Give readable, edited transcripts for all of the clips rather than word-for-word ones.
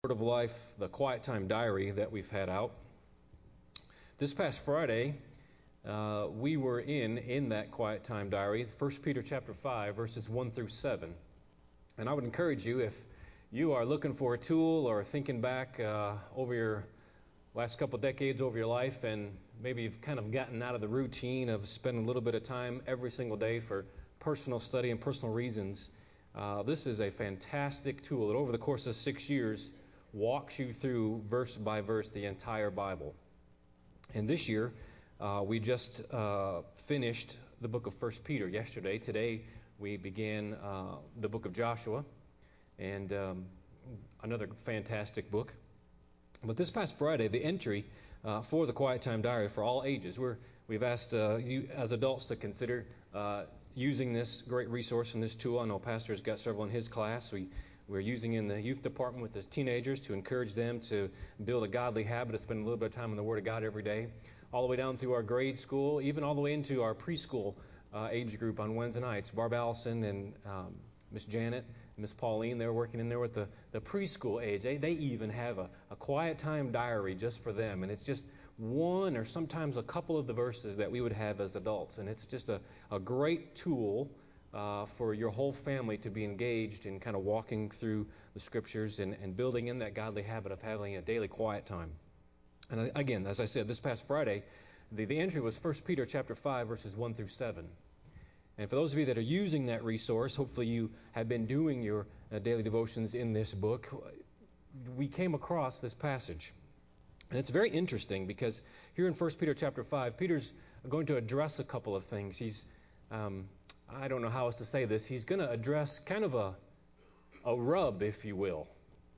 Word of Life, the Quiet Time Diary that we've had out. This past Friday, we were in that Quiet Time Diary, 1 Peter chapter 5, verses 1 through 7. And I would encourage you, if you are looking for a tool or thinking back over your last couple decades over your life, and maybe you've kind of gotten out of the routine of spending a little bit of time every single day for personal study and personal reasons, this is a fantastic tool that over the course of 6 years walks you through verse by verse the entire Bible. And this year, we just finished the book of 1 Peter yesterday. Today, we began the book of Joshua, and another fantastic book. But this past Friday, the entry for the Quiet Time Diary for all ages, we've asked you as adults to consider using this great resource and this tool. I know Pastor's got several in his class. We're using in the youth department with the teenagers to encourage them to build a godly habit of spending a little bit of time in the Word of God every day, all the way down through our grade school, even all the way into our preschool age group on Wednesday nights. Barb Allison and Miss Janet, Miss Pauline, they're working in there with the preschool age. They even have a quiet time diary just for them, and it's just one or sometimes a couple of the verses that we would have as adults, and it's just a great tool for your whole family to be engaged in kind of walking through the Scriptures and building in that godly habit of having a daily quiet time. And again, as I said, this past Friday, the entry was 1 Peter chapter 5, verses 1 through 7. And for those of you that are using that resource, hopefully you have been doing your daily devotions in this book. We came across this passage. And it's very interesting because here in 1 Peter chapter 5, Peter's going to address a couple of things. He's I don't know how else to say this. He's going to address kind of a rub, if you will,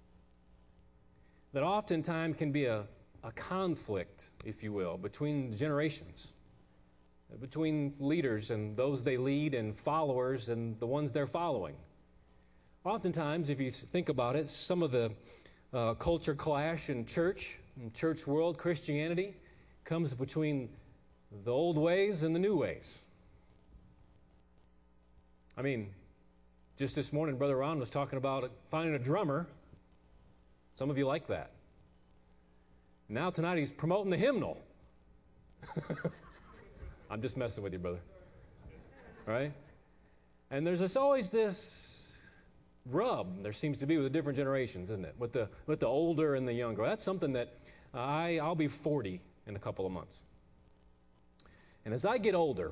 that oftentimes can be a conflict, if you will, between generations, between leaders and those they lead and followers and the ones they're following. Oftentimes, if you think about it, some of the culture clash in church world, Christianity, comes between the old ways and the new ways. I mean, just this morning, Brother Ron was talking about finding a drummer. Some of you like that. Now tonight he's promoting the hymnal. I'm just messing with you, brother. Right? And there's always this rub, there seems to be, with the different generations, isn't it? With the older and the younger. That's something that I'll be 40 in a couple of months. And as I get older,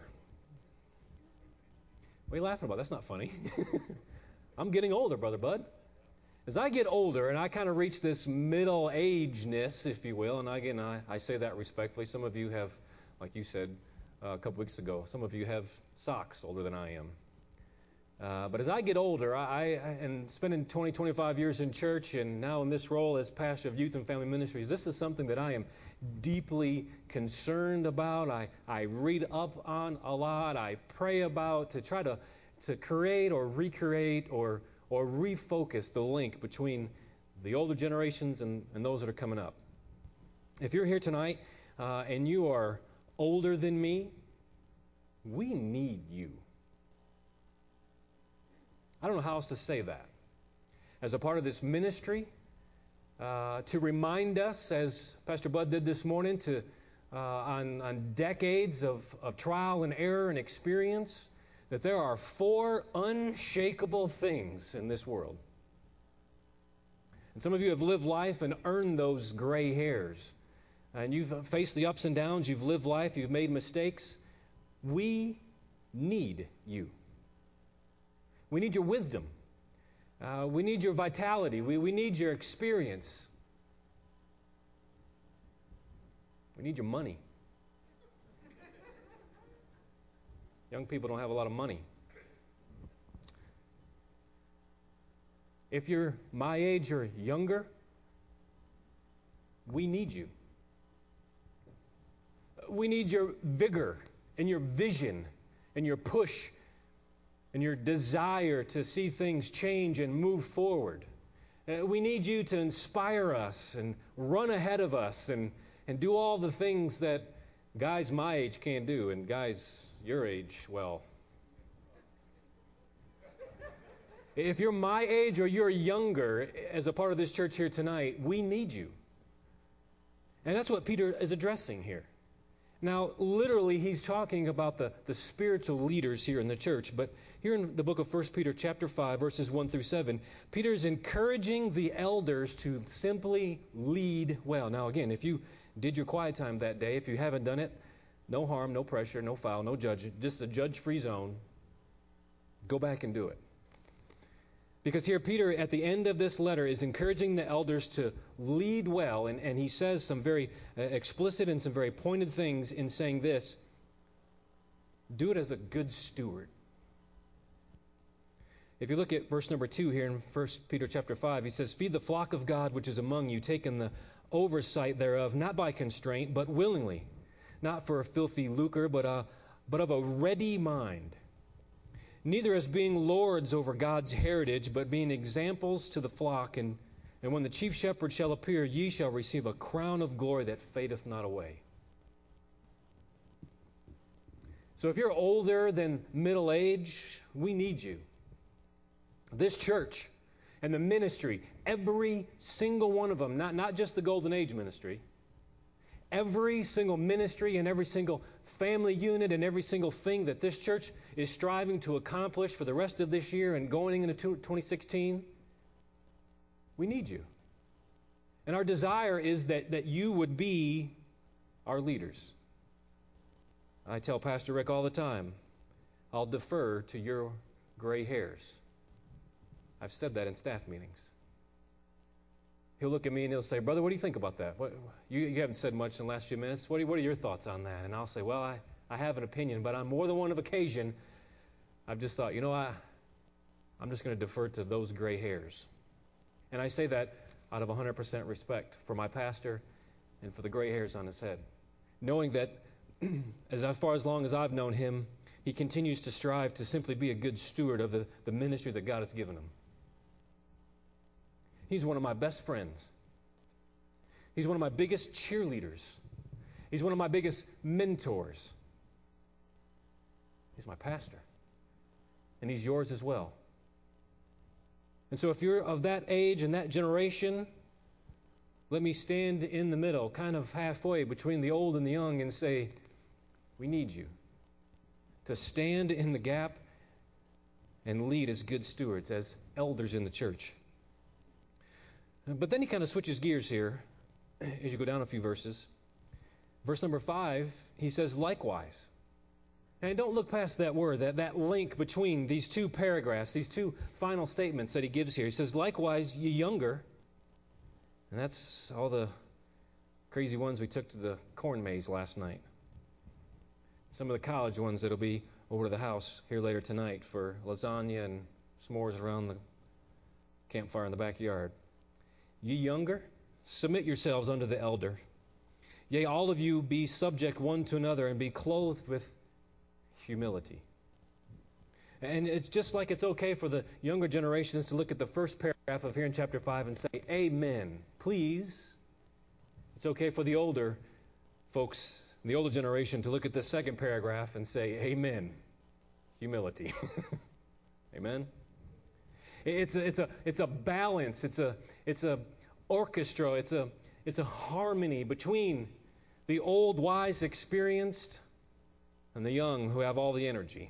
what are you laughing about? That's not funny. I'm getting older, Brother Bud. As I get older and I kind of reach this middle-agedness, if you will, and again, I say that respectfully. Some of you have, like you said a couple weeks ago, some of you have socks older than I am. But as I get older, and spending 20, 25 years in church and now in this role as pastor of youth and family ministries, this is something that I am deeply concerned about. I read up on a lot. I pray about to try to create or recreate or refocus the link between the older generations and those that are coming up. If you're here tonight and you are older than me, we need you. I don't know how else to say that. As a part of this ministry, to remind us, as Pastor Bud did this morning, on decades of trial and error and experience, that there are 4 unshakable things in this world. And some of you have lived life and earned those gray hairs. And you've faced the ups and downs. You've lived life. You've made mistakes. We need you. We need your wisdom. We need your vitality. We need your experience. We need your money. Young people don't have a lot of money. If you're my age or younger, we need you. We need your vigor and your vision and your push and your desire to see things change and move forward. We need you to inspire us and run ahead of us and do all the things that guys my age can't do, and guys your age, well, If you're my age or you're younger as a part of this church here tonight, we need you. And that's what Peter is addressing here. Now, literally, he's talking about the spiritual leaders here in the church. But here in the book of 1 Peter chapter 5, verses 1 through 7, Peter is encouraging the elders to simply lead well. Now, again, if you did your quiet time that day, if you haven't done it, no harm, no pressure, no foul, no judge, just a judge-free zone. Go back and do it. Because here Peter, at the end of this letter, is encouraging the elders to lead well. And he says some very explicit and some very pointed things in saying this. Do it as a good steward. If you look at verse number 2 here in 1 Peter chapter 5, he says, Feed the flock of God which is among you, taking the oversight thereof, not by constraint, but willingly. Not for a filthy lucre, but of a ready mind. Neither as being lords over God's heritage, but being examples to the flock. And when the chief shepherd shall appear, ye shall receive a crown of glory that fadeth not away. So if you're older than middle age, we need you. This church and the ministry, every single one of them, not just the Golden Age ministry, every single ministry and every single family unit and every single thing that this church is striving to accomplish for the rest of this year and going into 2016, we need you. And our desire is that you would be our leaders. I tell Pastor Rick all the time, I'll defer to your gray hairs. I've said that in staff meetings. He'll look at me and he'll say, Brother, what do you think about that? You haven't said much in the last few minutes. What are your thoughts on that? And I'll say, well, I have an opinion, but on more than one occasion, I've just thought, I'm just going to defer to those gray hairs. And I say that out of 100% respect for my pastor and for the gray hairs on his head. Knowing that as far as long as I've known him, he continues to strive to simply be a good steward of the ministry that God has given him. He's one of my best friends. He's one of my biggest cheerleaders. He's one of my biggest mentors. He's my pastor. And he's yours as well. And so if you're of that age and that generation, let me stand in the middle, kind of halfway between the old and the young, and say, we need you to stand in the gap and lead as good stewards, as elders in the church. But then he kind of switches gears here as you go down a few verses. Verse number 5, he says, likewise. And don't look past that word, that link between these two paragraphs, these two final statements that he gives here. He says, likewise, ye younger. And that's all the crazy ones we took to the corn maze last night. Some of the college ones that'll be over to the house here later tonight for lasagna and s'mores around the campfire in the backyard. Ye younger, submit yourselves unto the elder. Yea, all of you be subject one to another, and be clothed with humility. And it's just like it's okay for the younger generations to look at the first paragraph of here in chapter 5 and say, Amen. Please. It's okay for the older folks, the older generation, to look at the second paragraph and say, Amen. Humility. Amen. It's a balance. It's a orchestra. It's a harmony between the old, wise, experienced, and the young who have all the energy.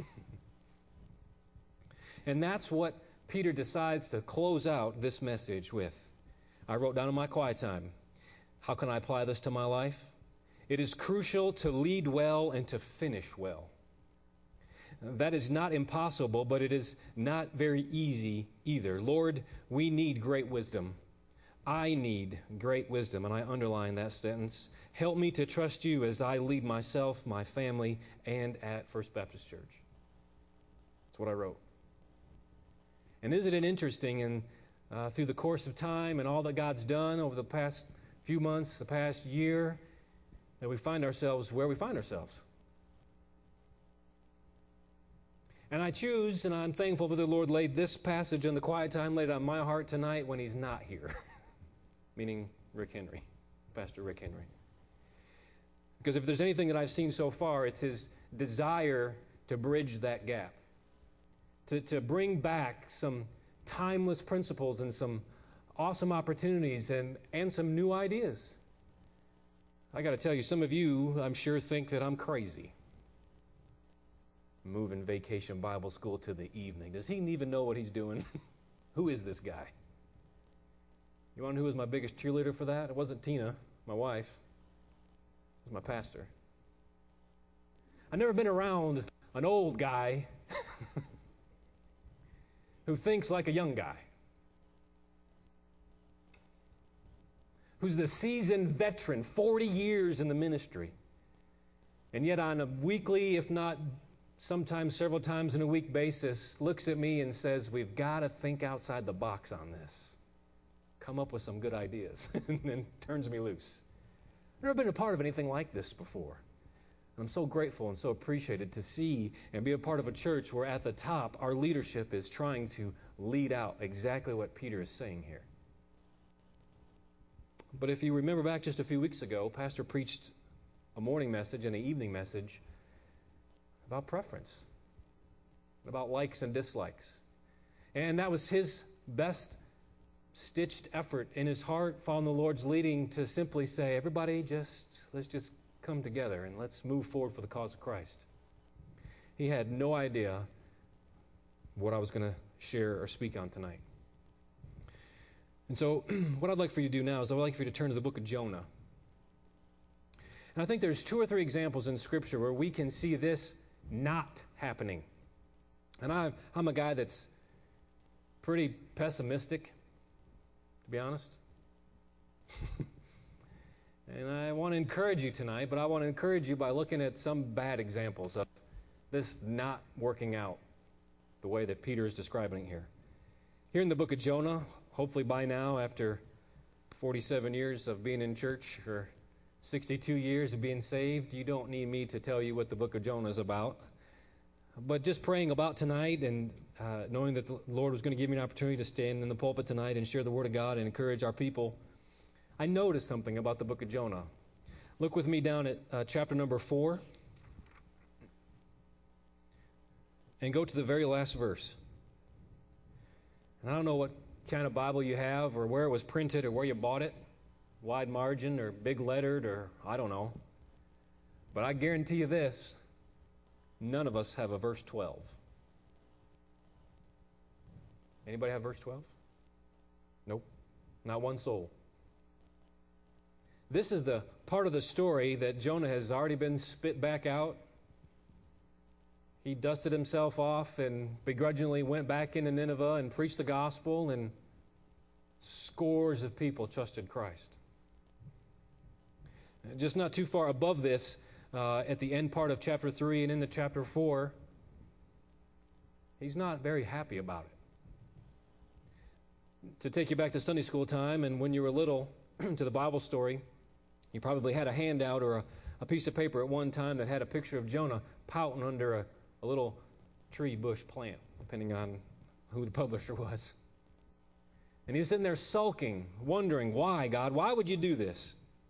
And that's what Peter decides to close out this message with. I wrote down in my quiet time, how can I apply this to my life? It is crucial to lead well and to finish well. That is not impossible, but it is not very easy either. Lord, we need great wisdom. I need great wisdom, and I underline that sentence. Help me to trust you as I lead myself, my family, and at First Baptist Church. That's what I wrote. And isn't it interesting, and through the course of time and all that God's done over the past few months, the past year, that we find ourselves where we find ourselves. And I choose, and I'm thankful that the Lord laid this passage in the quiet time, laid it on my heart tonight when he's not here. Meaning Rick Henry, Pastor Rick Henry. Because if there's anything that I've seen so far, it's his desire to bridge that gap. to bring back some timeless principles and some awesome opportunities and some new ideas. I got to tell you, some of you, I'm sure, think that I'm crazy. Moving Vacation Bible School to the evening. Does he even know what he's doing? Who is this guy? You want to know who was my biggest cheerleader for that? It wasn't Tina, my wife. It was my pastor. I've never been around an old guy who thinks like a young guy, who's the seasoned veteran, 40 years in the ministry, and yet on a weekly, if not sometimes several times in a week basis, looks at me and says, we've got to think outside the box on this. Come up with some good ideas, and then turns me loose. I've never been a part of anything like this before. I'm so grateful and so appreciated to see and be a part of a church where at the top our leadership is trying to lead out exactly what Peter is saying here. But if you remember back just a few weeks ago, Pastor preached a morning message and an evening message about preference, about likes and dislikes. And that was his best stitched effort in his heart, following the Lord's leading, to simply say, everybody, let's just come together and let's move forward for the cause of Christ. He had no idea what I was going to share or speak on tonight. And so what I'd like for you to do now is I'd like for you to turn to the book of Jonah. And I think there's 2 or 3 examples in Scripture where we can see this not happening. And I'm a guy that's pretty pessimistic, to be honest. And I want to encourage you tonight, but I want to encourage you by looking at some bad examples of this not working out the way that Peter is describing it here. Here in the book of Jonah, hopefully by now, after 47 years of being in church, or 62 years of being saved, you don't need me to tell you what the book of Jonah is about. But just praying about tonight and knowing that the Lord was going to give me an opportunity to stand in the pulpit tonight and share the Word of God and encourage our people, I noticed something about the book of Jonah. Look with me down at chapter number 4 and go to the very last verse. And I don't know what kind of Bible you have or where it was printed or where you bought it, wide margin or big lettered or I don't know. But I guarantee you this, none of us have a verse 12. Anybody have verse 12? Nope, not one soul. This is the part of the story that Jonah has already been spit back out. He dusted himself off and begrudgingly went back into Nineveh and preached the gospel, and scores of people trusted Christ. Just not too far above this, at the end part of chapter 3 and into chapter 4, he's not very happy about it. To take you back to Sunday school time, and when you were little, to the Bible story, you probably had a handout or a piece of paper at one time that had a picture of Jonah pouting under a little tree bush plant, depending on who the publisher was. And he was sitting there sulking, wondering, why, God? Why would you do this?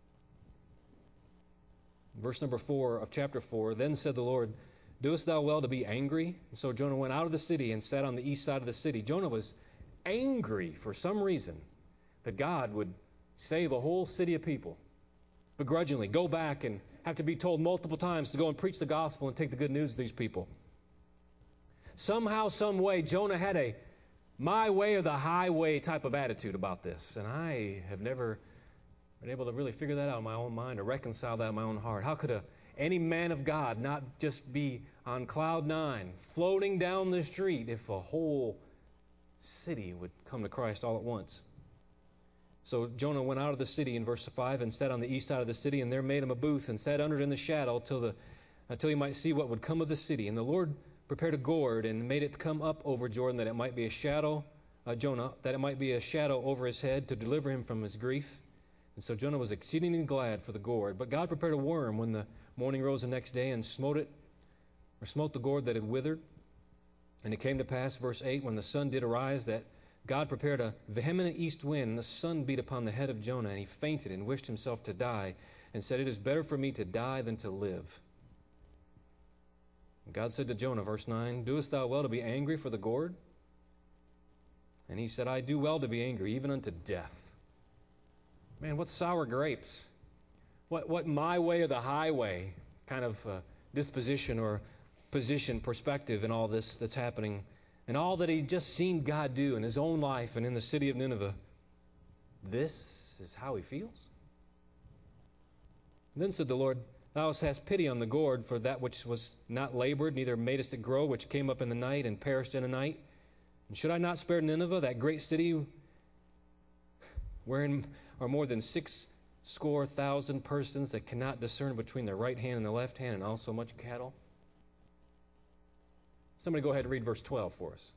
Verse number 4 of chapter 4, then said the Lord, doest thou well to be angry? And so Jonah went out of the city and sat on the east side of the city. Jonah was angry for some reason that God would save a whole city of people. Begrudgingly go back and have to be told multiple times to go and preach the gospel and take the good news to these people. Somehow, some way, Jonah had a my way or the highway type of attitude about this. And I have never been able to really figure that out in my own mind or reconcile that in my own heart. How could any man of God not just be on cloud 9, floating down the street, if a whole city would come to Christ all at once? So Jonah went out of the city in verse 5 and sat on the east side of the city, and there made him a booth and sat under it in the shadow until he might see what would come of the city. And the Lord prepared a gourd and made it come up over Jordan, that it might be a shadow, Jonah, that it might be a shadow over his head to deliver him from his grief. And so Jonah was exceedingly glad for the gourd. But God prepared a worm when the morning rose the next day and smote the gourd that had withered. And it came to pass, verse 8, when the sun did arise, that God prepared a vehement east wind, and the sun beat upon the head of Jonah, and he fainted and wished himself to die, and said, it is better for me to die than to live. God said to Jonah, verse 9, "Doest thou well to be angry for the gourd?" And he said, "I do well to be angry, even unto death." Man, what sour grapes. What my way or the highway kind of disposition or position, perspective in all this that's happening, and all that he'd just seen God do in his own life and in the city of Nineveh. This is how he feels. Then said the Lord, "Thou hast pity on the gourd, for that which was not labored, neither madest it grow, which came up in the night and perished in a night. And should I not spare Nineveh, that great city, wherein are more than 600,000 persons that cannot discern between their right hand and their left hand, and also much cattle?" Somebody go ahead and read verse 12 for us.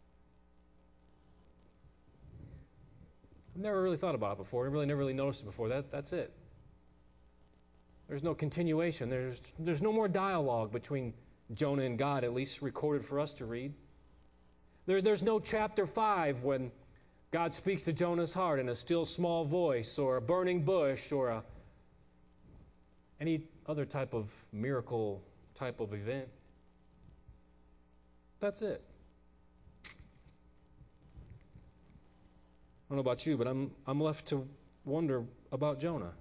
I've never really thought about it before. I've never really noticed it before. That's it. There's no continuation. There's no more dialogue between Jonah and God, at least recorded for us to read. There's no chapter 5 when God speaks to Jonah's heart in a still small voice, or a burning bush, or any other type of miracle type of event. That's it. I don't know about you, but I'm left to wonder about Jonah.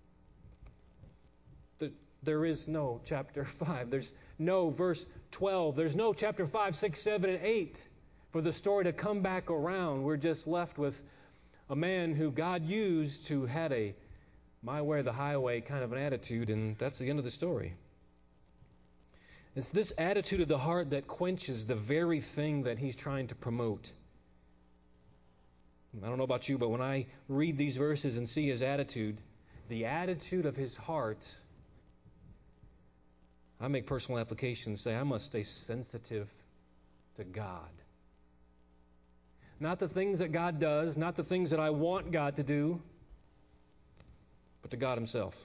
There is no chapter 5. There's no verse 12. There's no chapter 5, 6, 7, and 8 for the story to come back around. We're just left with a man who God used who had a my way or the highway kind of an attitude, and that's the end of the story. It's this attitude of the heart that quenches the very thing that he's trying to promote. I don't know about you, but when I read these verses and see his attitude, the attitude of his heart, I make personal application and say I must stay sensitive to God. Not the things that God does, not the things that I want God to do, but to God himself.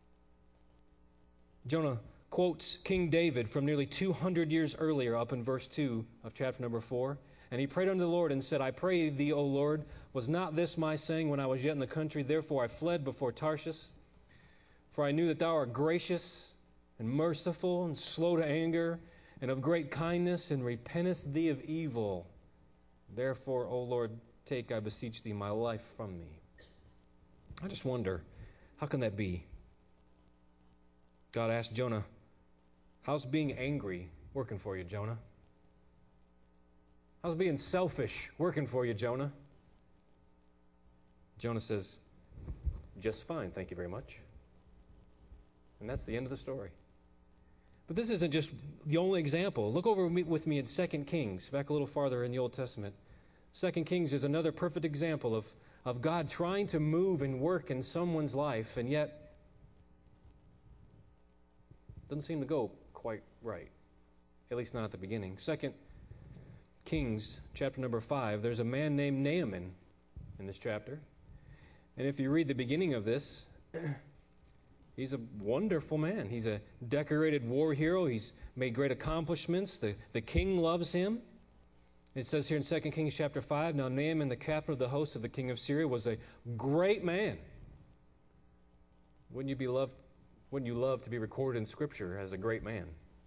Jonah quotes King David from nearly 200 years earlier up in verse 2 of chapter number 4. And he prayed unto the Lord and said, "I pray thee, O Lord, was not this my saying when I was yet in the country? Therefore I fled before Tarshish. For I knew that thou art gracious and merciful and slow to anger and of great kindness, and repentest thee of evil. Therefore, O Lord, take, I beseech thee, my life from me." I just wonder, how can that be? God asked Jonah, "How's being angry working for you, Jonah? How's being selfish working for you, Jonah?" Jonah says, "Just fine, thank you very much." And that's the end of the story. But this isn't just the only example. Look over with me at 2 Kings, back a little farther in the Old Testament. 2 Kings is another perfect example of God trying to move and work in someone's life, and yet doesn't seem to go quite right, at least not at the beginning. 2 Kings, chapter number 5, there's a man named Naaman in this chapter. And if you read the beginning of this, he's a wonderful man. He's a decorated war hero. He's made great accomplishments. The king loves him. It says here in 2 Kings chapter 5, "Now Naaman, the captain of the host of the king of Syria, was a great man." Wouldn't you love to be recorded in Scripture as a great man?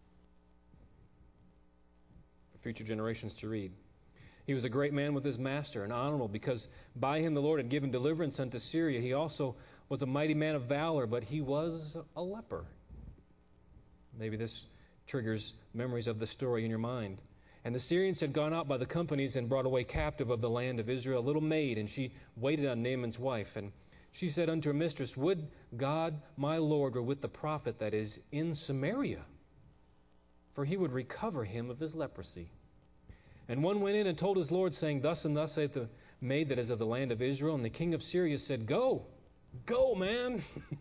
For future generations to read. He was a great man with his master, and honorable, because by him the Lord had given deliverance unto Syria. He also was a mighty man of valor, but he was a leper. Maybe this triggers memories of the story in your mind. "And the Syrians had gone out by the companies and brought away captive of the land of Israel a little maid, and she waited on Naaman's wife. And she said unto her mistress, Would God my Lord were with the prophet that is in Samaria, for he would recover him of his leprosy. And one went in and told his Lord, saying, Thus and thus saith the maid that is of the land of Israel. And the king of Syria said, Go, man.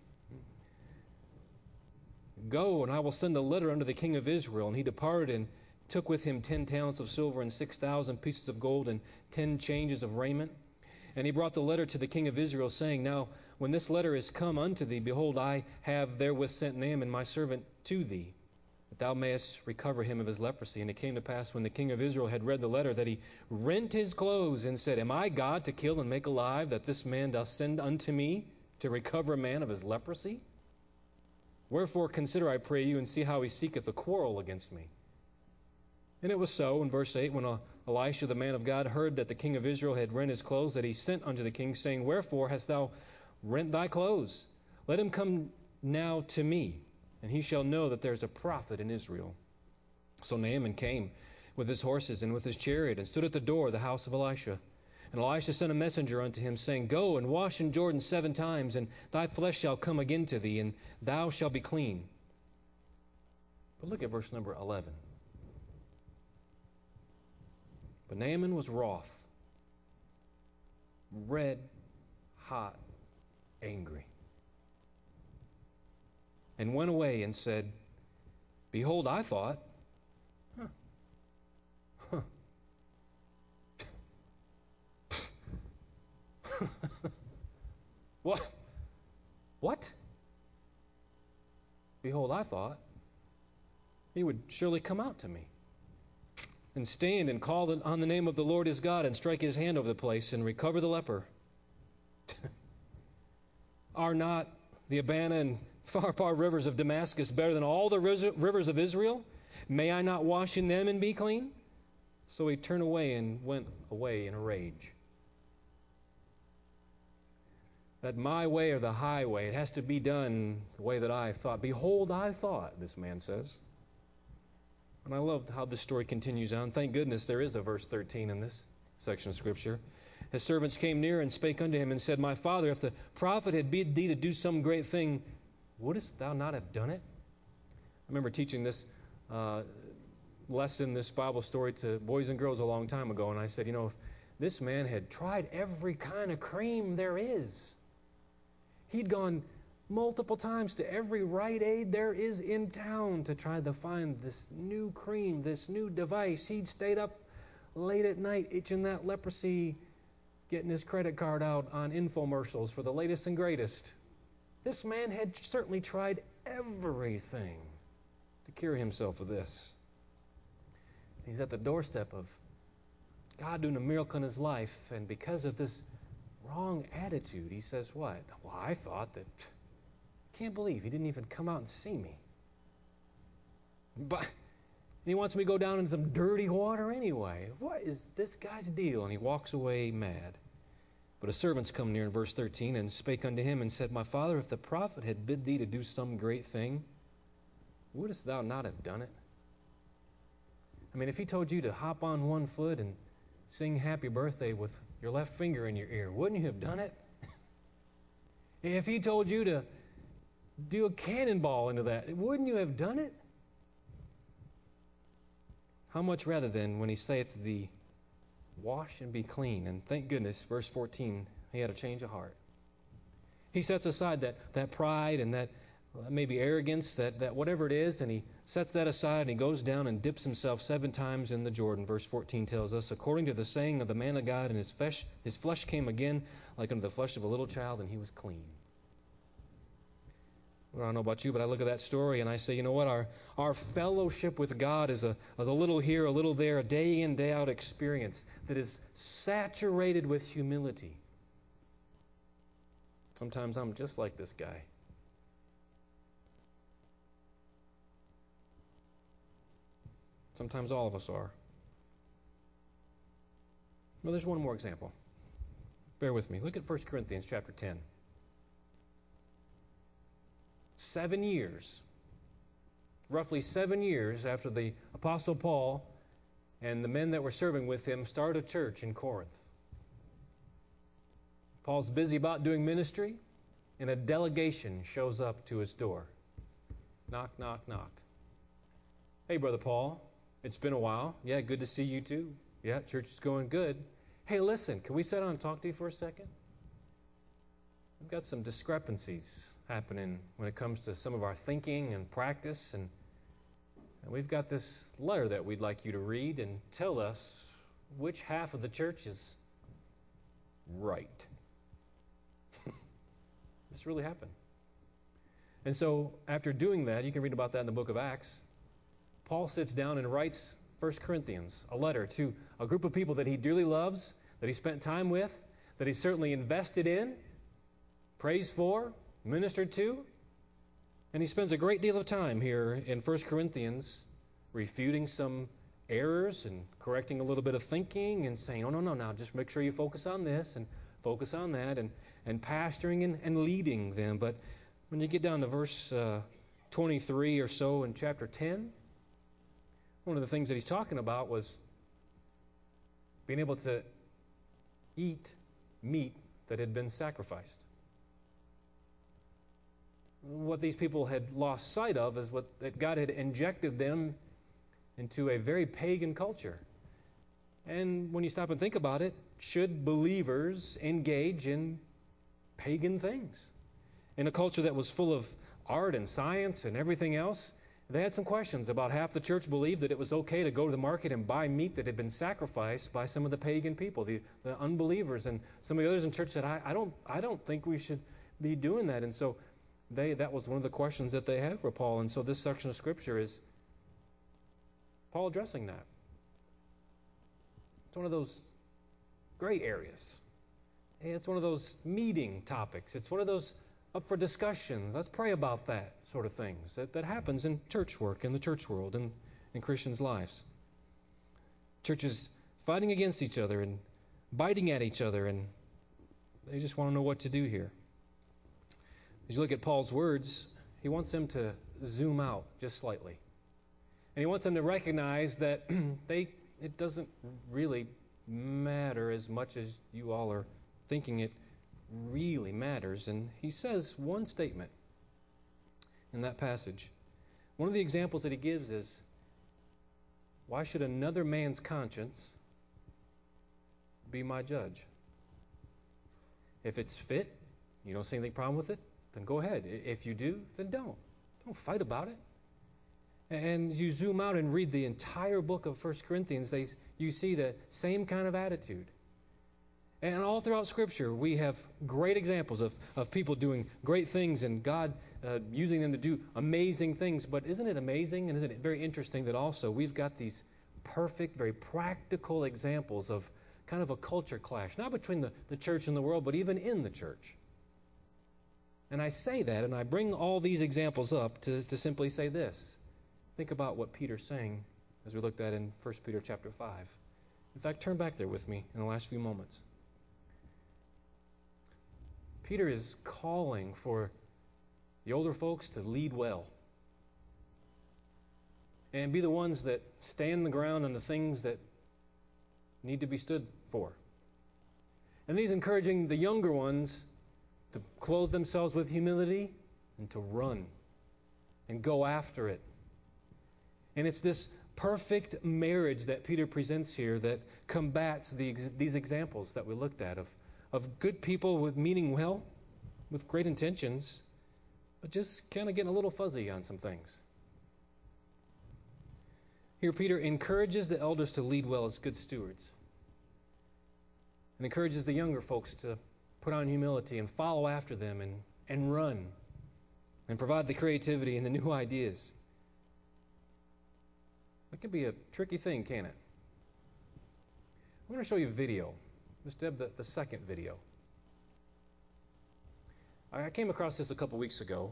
Go, and I will send a letter unto the king of Israel. And he departed and took with him 10 talents of silver and 6,000 pieces of gold and 10 changes of raiment. And he brought the letter to the king of Israel, saying, Now, when this letter is come unto thee, behold, I have therewith sent Naaman my servant to thee, that thou mayest recover him of his leprosy. And it came to pass, when the king of Israel had read the letter, that he rent his clothes and said, Am I God to kill and make alive, that this man doth send unto me to recover a man of his leprosy? Wherefore consider, I pray you, and see how he seeketh a quarrel against me. And it was so, in verse 8, when Elisha the man of God heard that the king of Israel had rent his clothes, that he sent unto the king, saying, Wherefore hast thou rent thy clothes? Let him come now to me, and he shall know that there is a prophet in Israel. So Naaman came with his horses and with his chariot, and stood at the door of the house of Elisha. And Elisha sent a messenger unto him, saying, Go and wash in Jordan 7 times, and thy flesh shall come again to thee, and thou shalt be clean. But look at verse number 11. But Naaman was wroth, red, hot, angry, and went away and said, Behold, I thought, What? Behold, I thought he would surely come out to me and stand and call on the name of the Lord his God and strike his hand over the place and recover the leper. Are not the Abana and Pharpar rivers of Damascus better than all the rivers of Israel? May I not wash in them and be clean? So he turned away and went away in a rage. That my way or the highway, it has to be done the way that I thought. Behold, I thought, this man says. And I love how this story continues on. Thank goodness there is a verse 13 in this section of Scripture. His servants came near and spake unto him and said, My father, if the prophet had bid thee to do some great thing, wouldest thou not have done it? I remember teaching this lesson, this Bible story to boys and girls a long time ago, and I said, if this man had tried every kind of cream there is, he'd gone multiple times to every Rite Aid there is in town to try to find this new cream, this new device. He'd stayed up late at night itching that leprosy, getting his credit card out on infomercials for the latest and greatest. This man had certainly tried everything to cure himself of this. He's at the doorstep of God doing a miracle in his life, and because of this wrong attitude, he says what? Well, I thought that, can't believe he didn't even come out and see me. But he wants me to go down in some dirty water anyway. What is this guy's deal? And he walks away mad. But his servants come near in verse 13 and spake unto him and said, My father, if the prophet had bid thee to do some great thing, wouldest thou not have done it? I mean, if he told you to hop on one foot and sing happy birthday with your left finger in your ear, wouldn't you have done it? If he told you to do a cannonball into that, wouldn't you have done it? How much rather then when he saith to thee, Wash and be clean. And thank goodness, verse 14, he had a change of heart. He sets aside that pride and that maybe arrogance, that whatever it is, and he sets that aside and he goes down and dips himself 7 times in the Jordan. Verse 14 tells us, according to the saying of the man of God, and his flesh came again like unto the flesh of a little child, and he was clean. Well, I don't know about you, but I look at that story and I say, you know what? Our fellowship with God is a little here, a little there, a day in, day out experience that is saturated with humility. Sometimes I'm just like this guy. Sometimes all of us are. Well, there's one more example. Bear with me. Look at 1 Corinthians chapter 10. 7 years, roughly 7 years after the Apostle Paul and the men that were serving with him started a church in Corinth. Paul's busy about doing ministry, and a delegation shows up to his door. Knock, knock, knock. Hey, Brother Paul, it's been a while. Yeah, good to see you too. Yeah, church is going good. Hey, listen, can we sit down and talk to you for a second? We've got some discrepancies happening when it comes to some of our thinking and practice, and we've got this letter that we'd like you to read and tell us which half of the church is right. This really happened. And so after doing that, you can read about that in the book of Acts, Paul sits down and writes 1 Corinthians, a letter to a group of people that he dearly loves, that he spent time with, that he certainly invested in, prays for, ministered to, and he spends a great deal of time here in 1 Corinthians refuting some errors and correcting a little bit of thinking and saying, oh, no, now just make sure you focus on this and focus on that, and pastoring and leading them. But when you get down to verse 23 or so in chapter 10, one of the things that he's talking about was being able to eat meat that had been sacrificed. What these people had lost sight of is that God had injected them into a very pagan culture. And when you stop and think about it, should believers engage in pagan things? In a culture that was full of art and science and everything else, they had some questions. About half the church believed that it was okay to go to the market and buy meat that had been sacrificed by some of the pagan people, the unbelievers. And some of the others in church said, I don't think we should be doing that. And so that was one of the questions that they had for Paul. And so this section of Scripture is Paul addressing that. It's one of those gray areas. It's one of those meeting topics. It's one of those up for discussion. Let's pray about that sort of things. That happens in church work, in the church world, and in Christians' lives. Churches fighting against each other and biting at each other, and they just want to know what to do here. As you look at Paul's words, he wants them to zoom out just slightly. And he wants them to recognize that it doesn't really matter as much as you all are thinking it really matters. And he says one statement in that passage. One of the examples that he gives is, why should another man's conscience be my judge? If it's fit, you don't see anything problem with it, then go ahead. If you do, then don't. Don't fight about it. And you zoom out and read the entire book of 1 Corinthians, you see the same kind of attitude. And all throughout Scripture, we have great examples of people doing great things and God using them to do amazing things. But isn't it amazing and isn't it very interesting that also we've got these perfect, very practical examples of kind of a culture clash, not between the church and the world, but even in the church. And I say that, and I bring all these examples up to simply say this. Think about what Peter's saying as we looked at in 1 Peter chapter 5. In fact, turn back there with me in the last few moments. Peter is calling for the older folks to lead well and be the ones that stand the ground on the things that need to be stood for. And he's encouraging the younger ones to clothe themselves with humility and to run and go after it. And it's this perfect marriage that Peter presents here that combats these examples that we looked at of good people with meaning well, with great intentions, but just kind of getting a little fuzzy on some things. Here Peter encourages the elders to lead well as good stewards, and encourages the younger folks to put on humility and follow after them and run and provide the creativity and the new ideas. That can be a tricky thing, can't it? I'm going to show you a video. Ms. Deb, the second video. I came across this a couple weeks ago.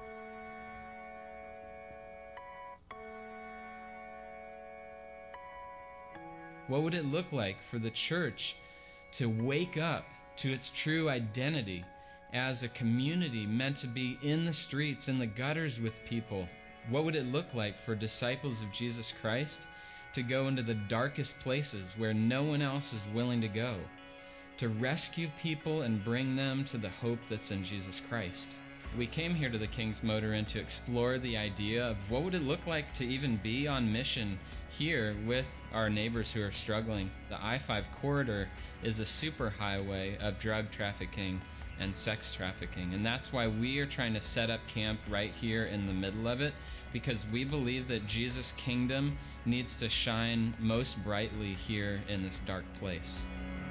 What would it look like for the church to wake up to its true identity as a community meant to be in the streets, in the gutters with people? What would it look like for disciples of Jesus Christ to go into the darkest places where no one else is willing to go, to rescue people and bring them to the hope that's in Jesus Christ? We came here to the King's Motor Inn to explore the idea of what would it look like to even be on mission here with our neighbors who are struggling. The I-5 corridor is a superhighway of drug trafficking and sex trafficking, and that's why we are trying to set up camp right here in the middle of it, because we believe that Jesus' kingdom needs to shine most brightly here in this dark place.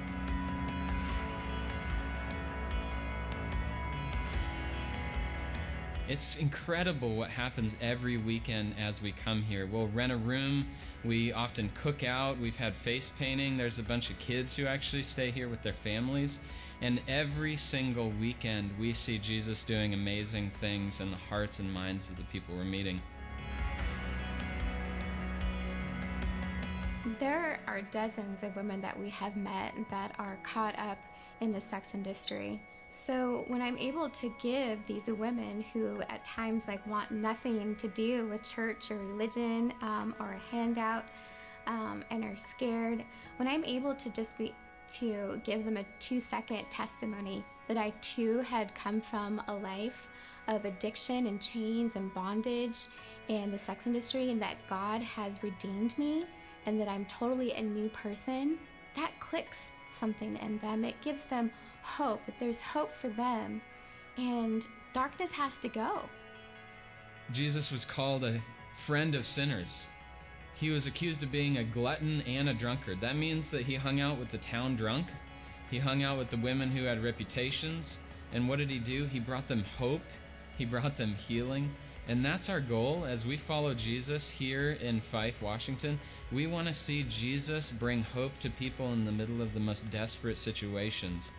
It's incredible what happens every weekend as we come here. We'll rent a room. We often cook out. We've had face painting. There's a bunch of kids who actually stay here with their families. And every single weekend, we see Jesus doing amazing things in the hearts and minds of the people we're meeting. There are dozens of women that we have met that are caught up in the sex industry. So when I'm able to give these women who at times want nothing to do with church or religion or a handout and are scared, when I'm able to to give them a 2-second testimony that I too had come from a life of addiction and chains and bondage and the sex industry, and that God has redeemed me and that I'm totally a new person, that clicks something in them. It gives them hope, that there's hope for them, and darkness has to go. Jesus was called a friend of sinners. He was accused of being a glutton and a drunkard. That means that he hung out with the town drunk. He hung out with the women who had reputations. And what did he do? He brought them hope. He brought them healing. And that's our goal as we follow Jesus here in Fife, Washington. We want to see Jesus bring hope to people in the middle of the most desperate situations.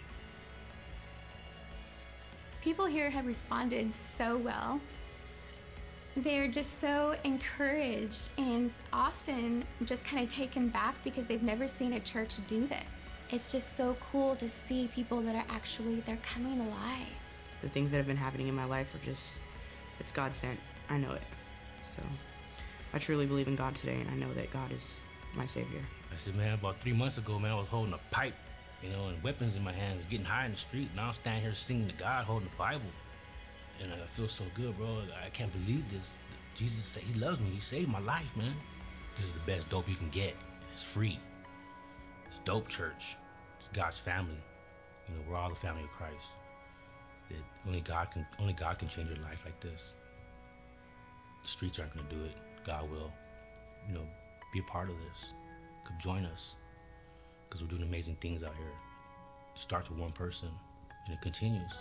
People here have responded so well. They're just so encouraged and often just kind of taken back because they've never seen a church do this. It's just so cool to see people that are they're coming alive. The things that have been happening in my life are it's God sent. I know it. So I truly believe in God today, and I know that God is my Savior. I said, man, about 3 months ago, man, I was holding a pipe, and weapons in my hands, getting high in the street, and I'm standing here singing to God, holding the Bible. And I feel so good, bro. I can't believe this. Jesus said he loves me. He saved my life, man. This is the best dope you can get. It's free. It's Dope Church. It's God's family. We're all the family of Christ. That only God can change your life like this. The streets aren't going to do it. God will. Be a part of this. Come join us, because we're doing amazing things out here. It starts with one person, and it continues.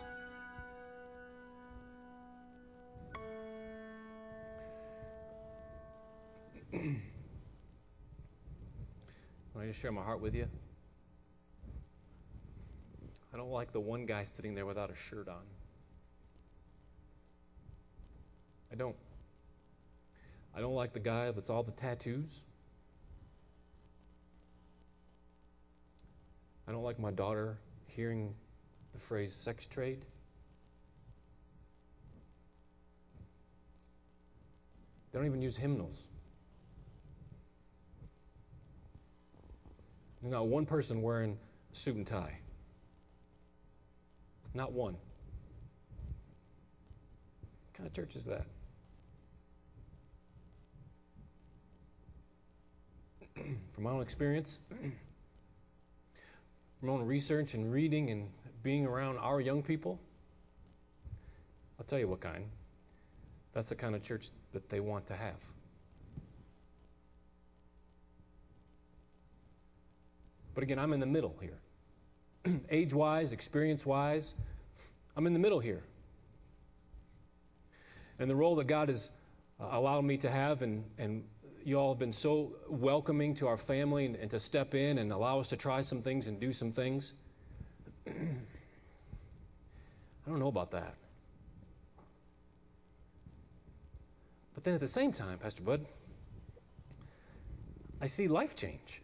Can I just share my heart with you? I don't like the one guy sitting there without a shirt on. I don't. I don't like the guy with all the tattoos. I don't like my daughter hearing the phrase sex trade. They don't even use hymnals. There's not one person wearing a suit and tie. Not one. What kind of church is that? From my own experience, from my own research and reading and being around our young people, I'll tell you what kind. That's the kind of church that they want to have. But again, I'm in the middle here. Age-wise, experience-wise, I'm in the middle here. And the role that God has allowed me to have, and you all have been so welcoming to our family and to step in and allow us to try some things and do some things. I don't know about that. But then at the same time, Pastor Bud, I see life change.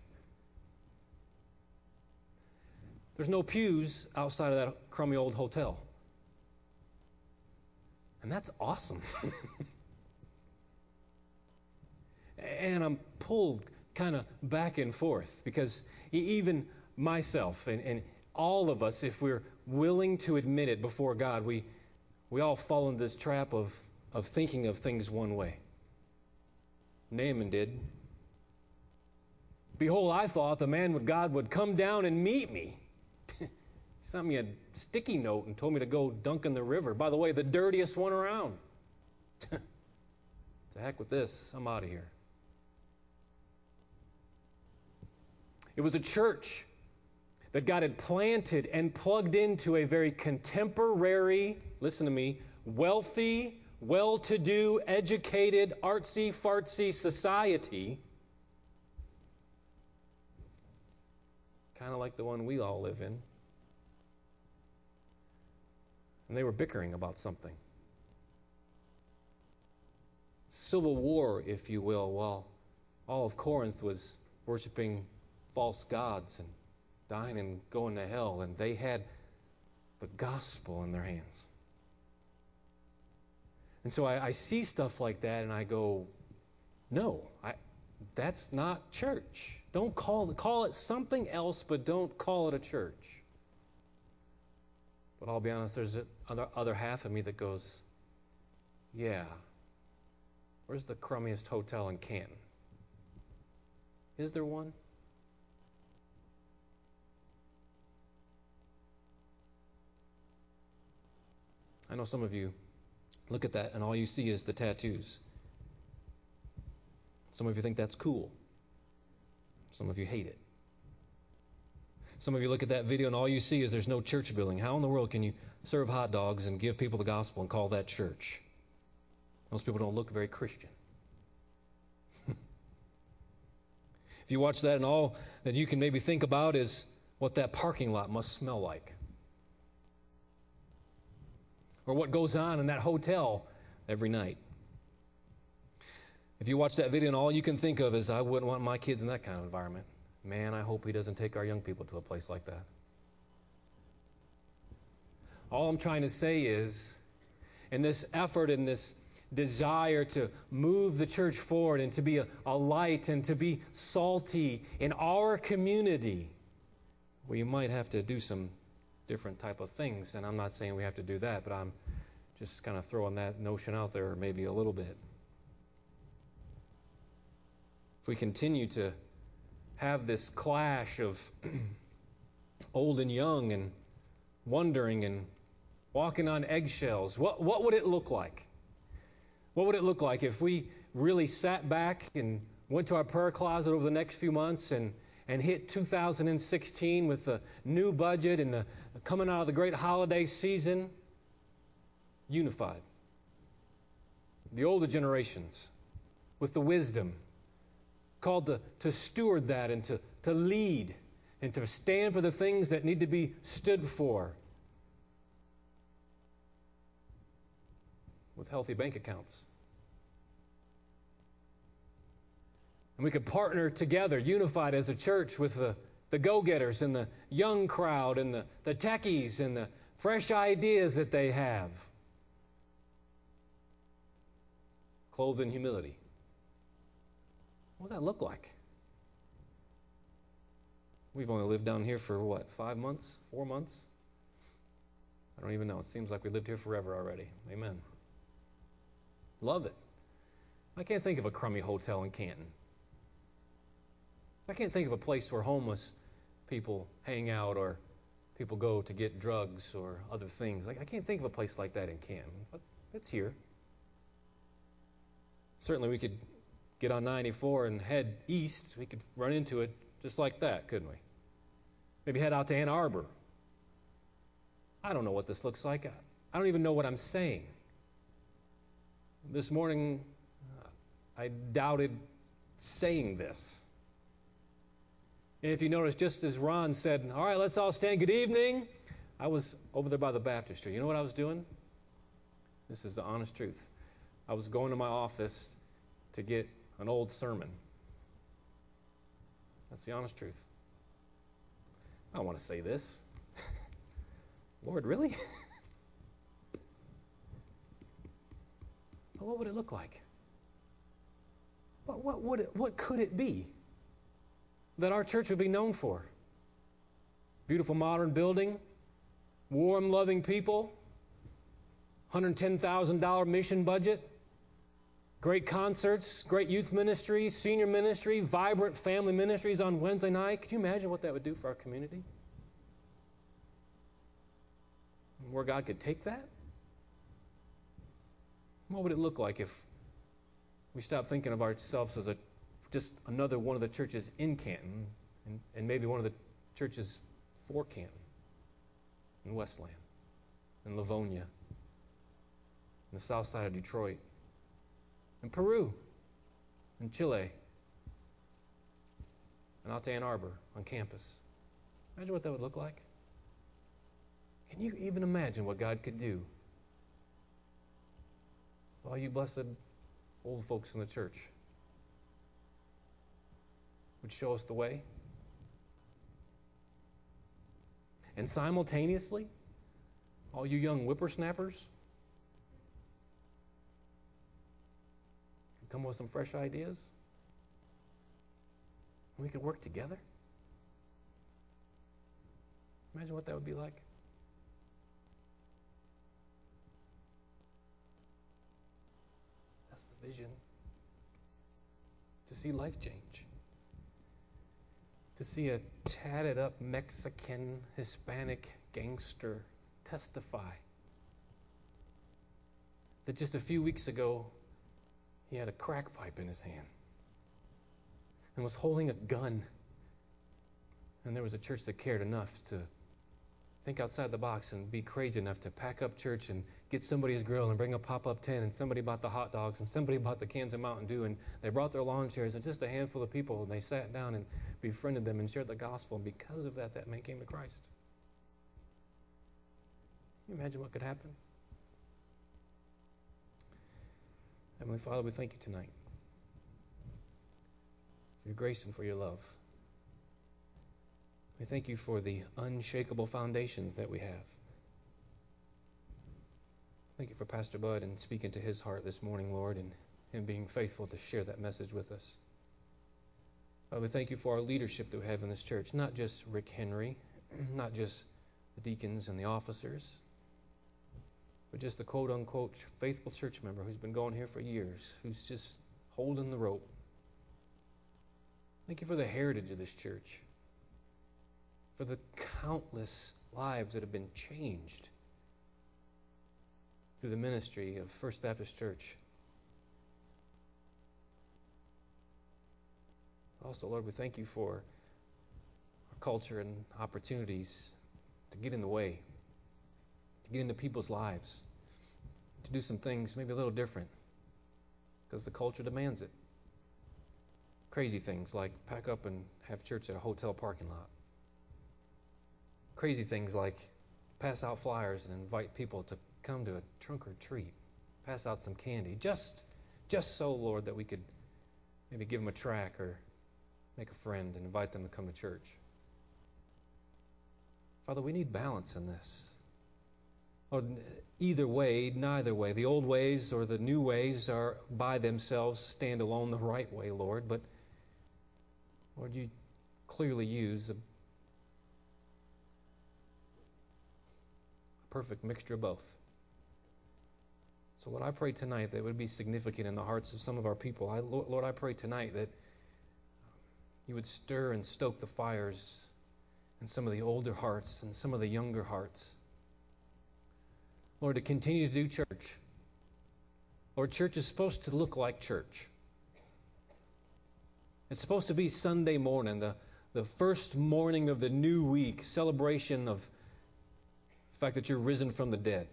There's no pews outside of that crummy old hotel. And that's awesome. And I'm pulled kind of back and forth because even myself and all of us, if we're willing to admit it before God, we all fall into this trap of thinking of things one way. Naaman did. Behold, I thought the man with God would come down and meet me. He sent me a sticky note and told me to go dunk in the river. By the way, the dirtiest one around. To heck with this. I'm out of here. It was a church that God had planted and plugged into a very contemporary, listen to me, wealthy, well-to-do, educated, artsy-fartsy society, kind of like the one we all live in. And they were bickering about something. Civil war, if you will, while all of Corinth was worshiping false gods and dying and going to hell, and they had the gospel in their hands. And so I see stuff like that, and I go, no, that's not church. Don't call it something else, but don't call it a church. But I'll be honest, there's other half of me that goes, yeah, where's the crummiest hotel in Canton? Is there one? I know some of you look at that and all you see is the tattoos. Some of you think that's cool. Some of you hate it. Some of you look at that video and all you see is there's no church building. How in the world can you serve hot dogs and give people the gospel and call that church? Most people don't look very Christian. If you watch that and all that you can maybe think about is what that parking lot must smell like. Or what goes on in that hotel every night. If you watch that video and all you can think of is, I wouldn't want my kids in that kind of environment. Man, I hope he doesn't take our young people to a place like that. All I'm trying to say is, in this effort, in this desire to move the church forward and to be a light and to be salty in our community, we might have to do some different type of things. And I'm not saying we have to do that, but I'm just kind of throwing that notion out there maybe a little bit. If we continue to have this clash of old and young and wondering and walking on eggshells, what would it look like? What would it look like if we really sat back and went to our prayer closet over the next few months and hit 2016 with the new budget and coming out of the great holiday season, unified? The older generations with the wisdom, called to steward that and to lead and to stand for the things that need to be stood for, with healthy bank accounts. And we could partner together, unified as a church, with the go-getters and the young crowd and the techies and the fresh ideas that they have, clothed in humility. What would that look like? We've only lived down here for 5 months? 4 months? I don't even know. It seems like we lived here forever already. Amen. Love it. I can't think of a crummy hotel in Canton. I can't think of a place where homeless people hang out or people go to get drugs or other things. I can't think of a place like that in Canton, but it's here. Certainly we could get on 94 and head east. We could run into it just like that, couldn't we? Maybe head out to Ann Arbor. I don't know what this looks like. I don't even know what I'm saying. This morning, I doubted saying this. And if you notice, just as Ron said, all right, let's all stand, good evening, I was over there by the baptistry. You know what I was doing? This is the honest truth. I was going to my office to get an old sermon. That's the honest truth. I don't want to say this. Lord, really? What would it look like? What could it be that our church would be known for? Beautiful modern building, warm, loving people, $110,000 mission budget, great concerts, great youth ministry, senior ministry, vibrant family ministries on Wednesday night. Could you imagine what that would do for our community? And where God could take that? What would it look like if we stopped thinking of ourselves as just another one of the churches in Canton and maybe one of the churches for Canton, in Westland, in Livonia, in the south side of Detroit, in Peru, in Chile, and out to Ann Arbor on campus? Imagine what that would look like. Can you even imagine what God could do with all you blessed old folks in the church? would show us the way. And simultaneously, all you young whippersnappers can come with some fresh ideas. And we could work together. Imagine what that would be like. That's the vision. To see life change. To see a tatted up Mexican, Hispanic gangster testify that just a few weeks ago he had a crack pipe in his hand and was holding a gun. And there was a church that cared enough to think outside the box and be crazy enough to pack up church and get somebody's grill and bring a pop-up tent, and somebody bought the hot dogs and somebody bought the cans of Mountain Dew, and they brought their lawn chairs and just a handful of people, and they sat down and befriended them and shared the gospel, and because of that, that man came to Christ. Can you imagine what could happen? Heavenly Father, we thank you tonight for your grace and for your love. We thank you for the unshakable foundations that we have. Thank you for Pastor Bud and speaking to his heart this morning, Lord, and him being faithful to share that message with us. Father, we thank you for our leadership that we have in this church, not just Rick Henry, not just the deacons and the officers, but just the quote-unquote faithful church member who's been going here for years, who's just holding the rope. Thank you for the heritage of this church, for the countless lives that have been changed through the ministry of First Baptist Church. Also, Lord, we thank you for our culture and opportunities to get in the way, to get into people's lives, to do some things maybe a little different because the culture demands it. Crazy things like pack up and have church at a hotel parking lot. Crazy things like pass out flyers and invite people to come to a trunk or treat, pass out some candy, just so, Lord, that we could maybe give them a track or make a friend and invite them to come to church. Father, we need balance in this. Lord, either way, neither way, the old ways or the new ways are by themselves stand alone the right way, Lord, but Lord, you clearly use a perfect mixture of both. So, Lord, I pray tonight that it would be significant in the hearts of some of our people. Lord, I pray tonight that you would stir and stoke the fires in some of the older hearts and some of the younger hearts. Lord, to continue to do church. Lord, church is supposed to look like church. It's supposed to be Sunday morning, the first morning of the new week, celebration of the fact that you're risen from the dead.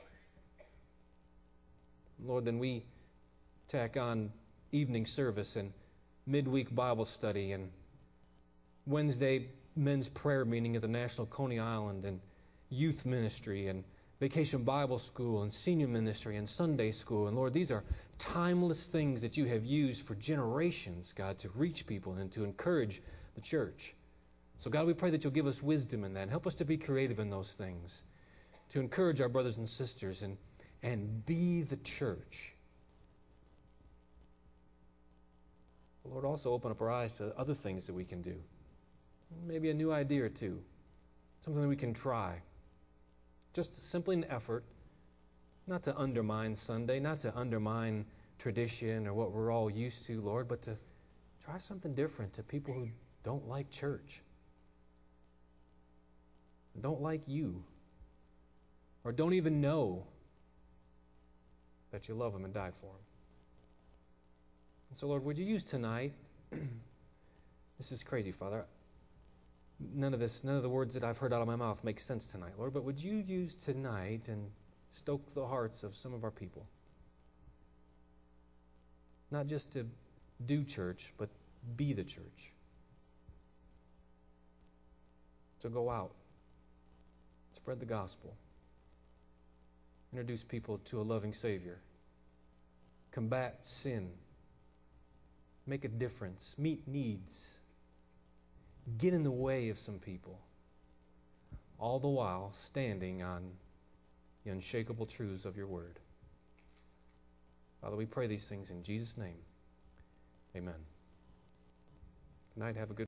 Lord, then we tack on evening service and midweek Bible study and Wednesday men's prayer meeting at the National Coney Island and youth ministry and vacation Bible school and senior ministry and Sunday school. And Lord, these are timeless things that you have used for generations, God, to reach people and to encourage the church. So God, we pray that you'll give us wisdom in that and help us to be creative in those things, to encourage our brothers and sisters and be the church. Lord, also open up our eyes to other things that we can do. Maybe a new idea or two, something that we can try. Just simply an effort, not to undermine Sunday, not to undermine tradition or what we're all used to, Lord, but to try something different to people who don't like church, don't like you, or don't even know that you love them and died for them. And so, Lord, would you use tonight, this is crazy, Father, none of the words that I've heard out of my mouth make sense tonight, Lord, but would you use tonight and stoke the hearts of some of our people? Not just to do church, but be the church. So go out, spread the gospel, introduce people to a loving Savior, combat sin, make a difference, meet needs, get in the way of some people, all the while standing on the unshakable truths of your word. Father, we pray these things in Jesus' name. Amen. Good night. Have a good